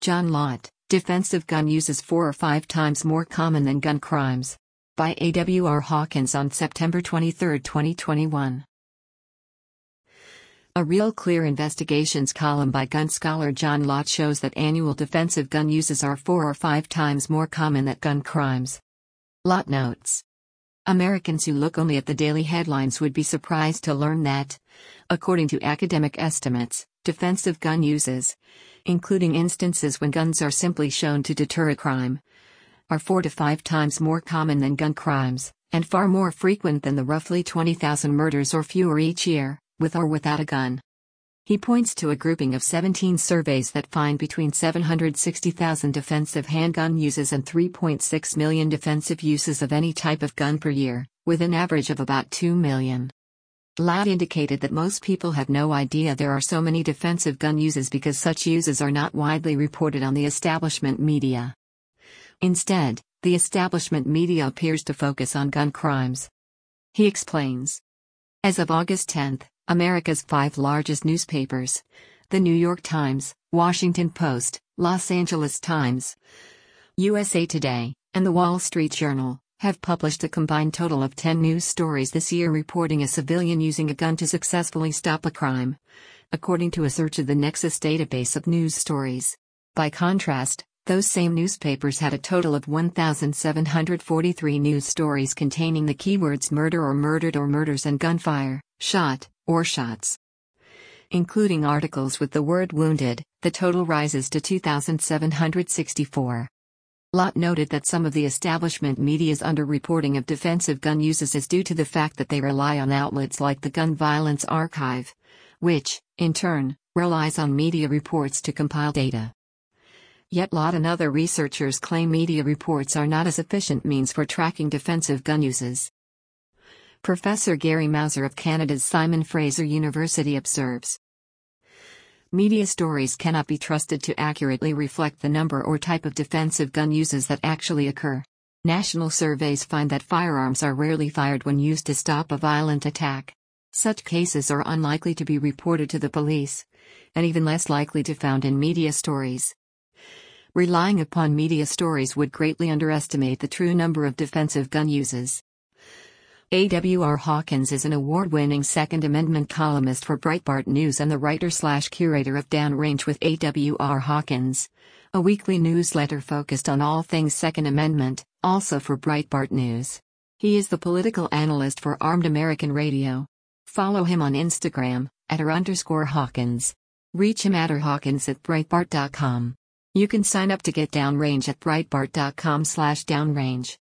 John Lott, defensive gun uses 4 or 5 times more common than gun crimes. By A.W.R. Hawkins on September 23, 2021. A Real Clear Investigations column by gun scholar John Lott shows that annual defensive gun uses are 4 or 5 times more common than gun crimes. Lott notes. Americans who look only at the daily headlines would be surprised to learn that, according to academic estimates, defensive gun uses, including instances when guns are simply shown to deter a crime, are 4 to 5 times more common than gun crimes, and far more frequent than the roughly 20,000 murders or fewer each year, with or without a gun. He points to a grouping of 17 surveys that find between 760,000 defensive handgun uses and 3.6 million defensive uses of any type of gun per year, with an average of about 2 million. Lott indicated that most people have no idea there are so many defensive gun uses because such uses are not widely reported on the establishment media. Instead, the establishment media appears to focus on gun crimes. He explains. As of August 10, America's 5 largest newspapers, The New York Times, Washington Post, Los Angeles Times, USA Today, and The Wall Street Journal, have published a combined total of 10 news stories this year reporting a civilian using a gun to successfully stop a crime, according to a search of the Nexus database of news stories. By contrast, those same newspapers had a total of 1,743 news stories containing the keywords murder or murdered or murders and gunfire, shot, or shots. Including articles with the word wounded, the total rises to 2,764. Lott noted that some of the establishment media's underreporting of defensive gun uses is due to the fact that they rely on outlets like the Gun Violence Archive, which, in turn, relies on media reports to compile data. Yet Lott and other researchers claim media reports are not a sufficient means for tracking defensive gun uses. Professor Gary Mauser of Canada's Simon Fraser University observes. Media stories cannot be trusted to accurately reflect the number or type of defensive gun uses that actually occur. National surveys find that firearms are rarely fired when used to stop a violent attack. Such cases are unlikely to be reported to the police, and even less likely to be found in media stories. Relying upon media stories would greatly underestimate the true number of defensive gun uses. A.W.R. Hawkins is an award-winning Second Amendment columnist for Breitbart News and the writer/curator of Downrange with A.W.R. Hawkins, a weekly newsletter focused on all things Second Amendment, also for Breitbart News. He is the political analyst for Armed American Radio. Follow him on Instagram, @r_Hawkins. Reach him at @Hawkins@Breitbart.com. You can sign up to get Downrange at Breitbart.com/Downrange.